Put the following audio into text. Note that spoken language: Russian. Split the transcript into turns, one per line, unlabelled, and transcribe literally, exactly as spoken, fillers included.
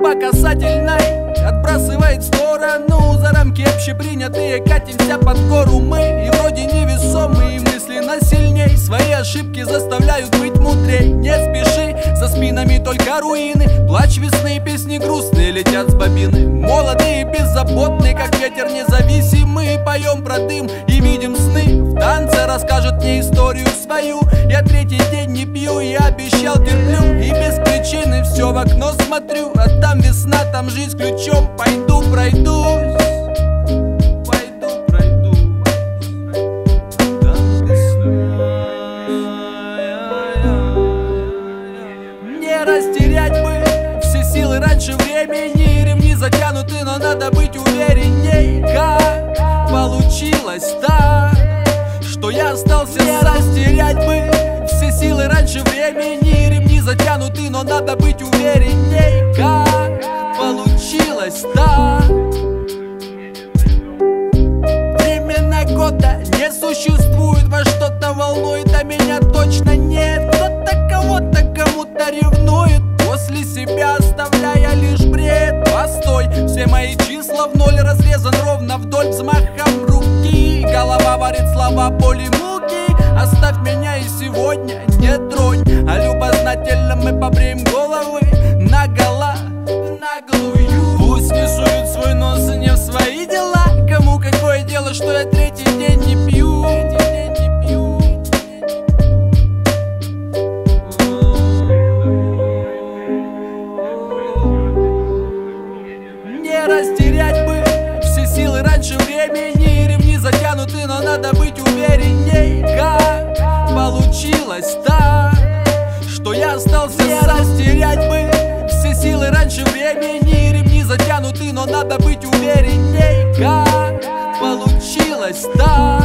по касательной отбрасывает в сторону за рамки общепринятые, катимся под гору мы. И вроде невесомые, мысленно сильней, свои ошибки заставляют быть мудрей. Не спеши, за спинами только руины, плач весны, песни грустные летят с бобины. Молодые, беззаботные, как ветер независимый, поем про дым и видим сны. В танце расскажет мне историю свою. Я третий день не пью и обещал терплю, и без причины все в окно смотрю. А там весна, там жизнь ключом. Пойду пройдусь, пойду пройду. Там весна. Не растерять бы все силы раньше времени. Ремни затянуты, но надо быть уверенней. Как получилось так, что я остался сам? Не растерять бы все силы раньше времени. Ремни затянуты, но надо быть уверенней. Как получилось так? Времена года не существует, во что-то волнует, а меня точно нет. Кто-то кого-то кому-то ревнует, после себя оставляя лишь бред. Постой, все мои числа в ноль, разрезан ровно вдоль взмахом руки. Голова варит слова, боли, муки. Оставь меня и сегодня не тронь, а любознательно мы побреем головы наголо, наглую. Пусть не суют свой нос и не в свои дела. Кому какое дело, что я третий день не пью? Не растерять бы все силы раньше времени. Ремни затянуты, но надо быть уверенней. Как получилось так, что я остался сам? Не растерять бы все силы раньше времени. Ремни затянуты, но надо быть уверенней. Как получилось так?